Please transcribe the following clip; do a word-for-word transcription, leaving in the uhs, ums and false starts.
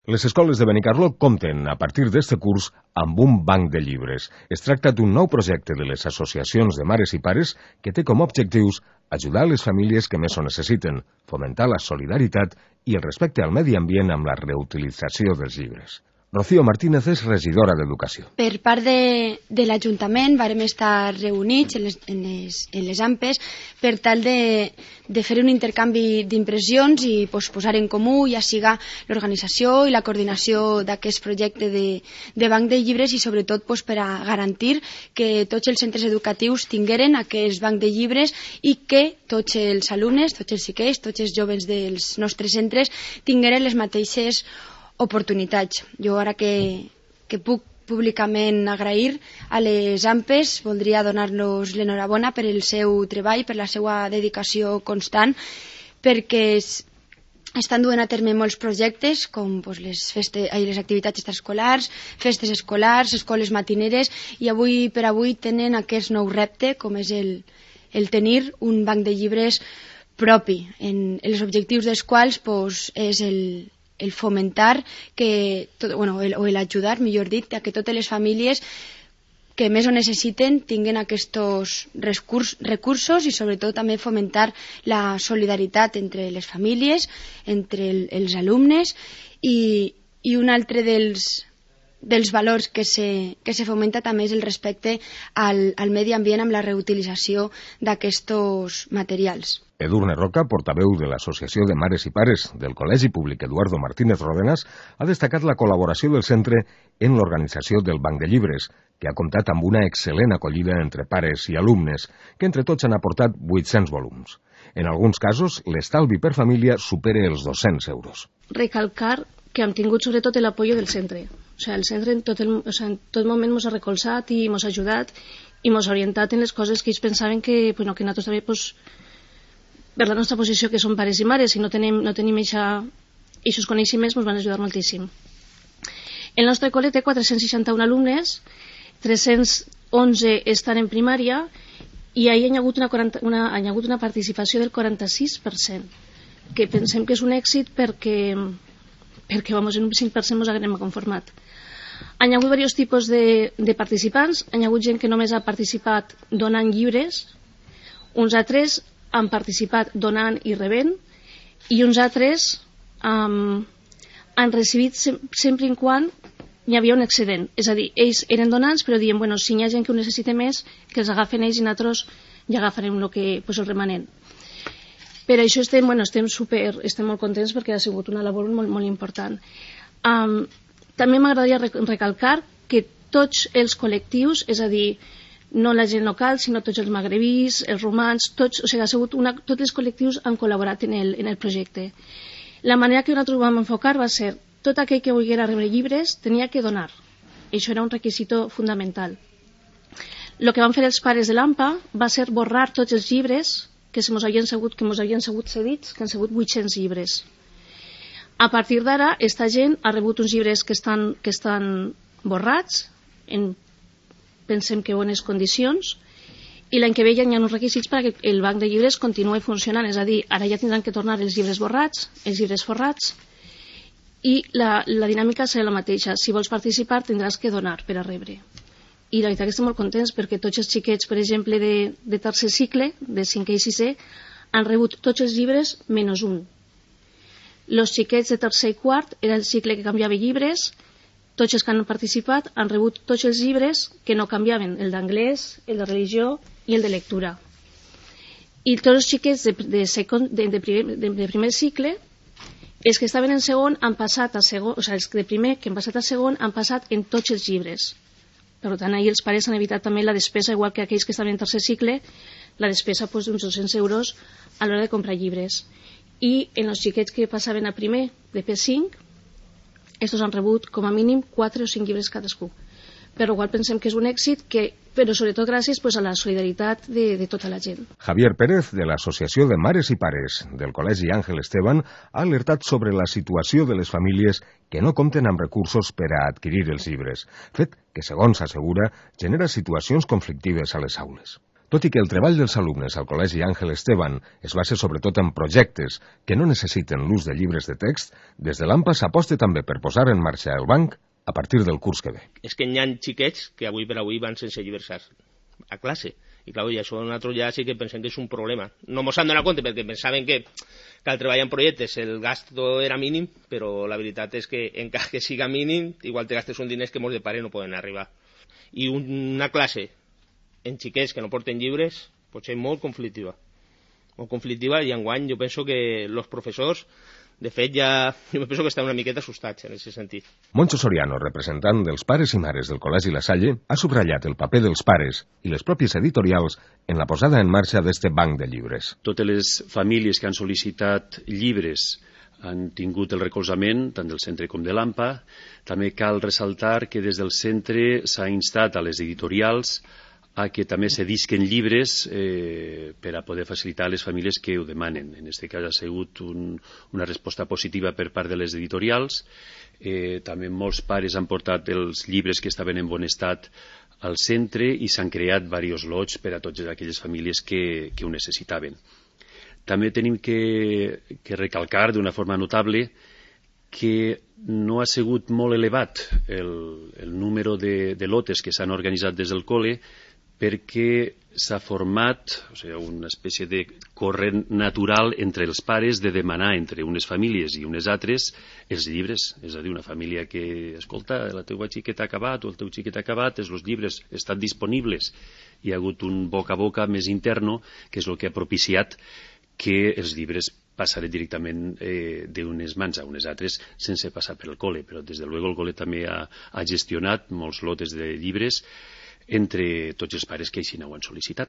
Les escoles de Benicarló compten, a partir d'este curs, amb un banc de llibres. Es tracta d'un nou projecte de les associacions de mares i pares que té com a objectius ajudar les famílies que més ho necessiten, fomentar la solidaritat i el respecte al medi ambient amb la reutilització dels llibres. Rocío Martínez és regidora d'Educació. Per part de, de l'Ajuntament vàrem estar reunits en les, en les, en les A M P E S per tal de, de fer un intercanvi d'impressions i pues, posar en comú ja siga l'organització i la coordinació d'aquest projecte de, de banc de llibres i sobretot pues, per a garantir que tots els centres educatius tingueren aquest banc de llibres i que tots els alumnes, tots els xiquets, tots els joves dels nostres centres tingueren les mateixes oportunitats. Jo ara que, que puc públicament agrair a les A M P E S, voldria donar-los l'enhorabona per el seu treball, per la seva dedicació constant, perquè estan duent a terme molts projectes, com pues, les, feste, ai, les activitats extraescolars, festes escolars, escoles matineres, i avui per avui tenen aquest nou repte, com és el, el tenir un banc de llibres propi, en, en els objectius dels quals pues, és el el fomentar que, tot, bueno, el, o l'ajudar, millor dit, a que totes les famílies que més ho necessiten tinguen aquests recurs, recursos i sobretot també fomentar la solidaritat entre les famílies, entre el, els alumnes i, i un altre dels, dels valors que se, que se fomenta també és el respecte al, al medi ambient amb la reutilització d'aquests materials. Edurne Roca, portaveu de l'Associació de Mares i Pares del Col·legi Públic Eduardo Martínez Ródenas, ha destacat la col·laboració del centre en l'organització del Banc de Llibres, que ha comptat amb una excel·lent acollida entre pares i alumnes, que entre tots han aportat vuit-cents volums. En alguns casos, l'estalvi per família supera els dos-cents euros. Recalcar que hem tingut sobretot l'apoyo del centre. O sigui, el centre en tot, el, o sigui, en tot moment ens ha recolzat i ens ha ajudat i ens ha orientat en les coses que ells pensaven que, bueno, que nosaltres també pues, per la nostra posició que som pares i mares i no tenim, no tenim aquests coneixements ens van ajudar moltíssim. El nostre col·le té quatre-cents seixanta-un alumnes, tres-cents onze estan en primària i ahir hi ha hagut una, quaranta, una, hi ha hagut una participació del quaranta-sis per cent, que pensem que és un èxit perquè, perquè vamos, en un cinc per cent ens haguem conformat. Hi ha hagut diversos tipus de, de participants, hi ha hagut gent que només ha participat donant llibres, uns altres han participat donant i rebent i uns altres um, han recibit sem sempre en quan hi havia un excedent. És a dir, ells eren donants però diuen, bueno, si hi ha gent que ho necessita més, que els agafen ells i nosaltres ja agafarem el, que, pues, el remanent. Per això estem, bueno, estem, super, estem molt contents perquè ha sigut una labor molt, molt important. Um, també m'agradaria recalcar que tots els col·lectius, és a dir, no la gent local, sinó tots els magrebís, els romans, tots, o sigui, ha sigut una, tots els col·lectius han col·laborat en el, en el projecte. La manera que nosaltres vam enfocar va ser tot aquell que volguera rebre llibres tenia que donar. Això era un requisit fundamental. El que van fer els pares de l'A M P A va ser borrar tots els llibres que se mos havien sigut, que mos havien sigut cedits, que han sigut vuit-cents llibres. A partir d'ara, esta gent ha rebut uns llibres que estan, que estan borrats, en pensem que bones condicions, i l'any que ve ja hi ha uns requisits perquè el banc de llibres continuï funcionant, és a dir, ara ja tindran que tornar els llibres borrats, els llibres forrats, i la, la dinàmica serà la mateixa. Si vols participar tindràs que donar per a rebre. I la veritat que estem molt contents perquè tots els xiquets, per exemple, de, de tercer cicle, de cinquè i sisè, han rebut tots els llibres menys un. Els xiquets de tercer i quart era el cicle que canviava llibres. Tots els que han participat han rebut tots els llibres que no canviaven, el d'anglès, el de religió i el de lectura. I tots els xiquets de, de, segon, de, de, primer, de, de primer cicle, els que estaven en segon han passat a segon, o sigui, els de primer que han passat a segon han passat en tots els llibres. Per tant, ahir els pares han evitat també la despesa, igual que aquells que estaven en tercer cicle, la despesa pues, d'uns dos-cents euros a l'hora de comprar llibres. I en els xiquets que passaven a primer de P cinc, estos han rebut com a mínim quatre o cinc llibres cadascú. Però igual pensem que és un èxit, que, però sobretot gràcies pues, a la solidaritat de, de tota la gent. Javier Pérez, de l'Associació de Mares i Pares del Col·legi Àngel Esteban, ha alertat sobre la situació de les famílies que no compten amb recursos per a adquirir els llibres, fet que, segons assegura, genera situacions conflictives a les aules. Tot i que el treball dels alumnes al Col·legi Àngel Esteban es basa sobretot en projectes que no necessiten l'ús de llibres de text, des de l'AMPA s'aposta també per posar en marxa el banc a partir del curs que ve. És que hi ha xiquets que avui per avui van sense llibres a classe, i clar, i això nosaltres ja sí que pensem que és un problema. No mos han donat compte perquè pensaven que, que al treballar en projectes el gasto era mínim, però la veritat és que encara que siga mínim, igual te gastes un diners que molts de pares no poden arribar. I una classe en xiquets que no porten llibres pot ser molt conflictiva. Molt conflictiva, i enguany jo penso que els professors, de fet, ja jo penso que estan una miqueta assustats en aquest sentit. Moncho Soriano, representant dels pares i mares del Col·legi La Salle, ha subratllat el paper dels pares i les pròpies editorials en la posada en marxa d'este banc de llibres. Totes les famílies que han sol·licitat llibres han tingut el recolzament tant del centre com de l'AMPA. També cal ressaltar que des del centre s'ha instat a les editorials a que també cedisquen llibres eh, per a poder facilitar a les famílies que ho demanen. En aquest cas ha sigut un, una resposta positiva per part de les editorials. Eh, també molts pares han portat els llibres que estaven en bon estat al centre i s'han creat diversos lots per a totes aquelles famílies que, que ho necessitaven. També tenim que, que recalcar d'una forma notable que no ha sigut molt elevat el, el número de, de lotes que s'han organitzat des del col·le, perquè s'ha format, o sigui, una espècie de corrent natural entre els pares de demanar entre unes famílies i unes altres els llibres. És a dir, una família que, escolta, la teva xiqueta ha acabat o el teu xiquet ha acabat, els llibres estan disponibles. Hi ha hagut un boca a boca més interno, que és el que ha propiciat que els llibres passaren directament eh, d'unes mans a unes altres sense passar per el col·le. Però, des de luego, el col·le també ha, ha gestionat molts lotes de llibres entre tots els pares que així ho han sol·licitat.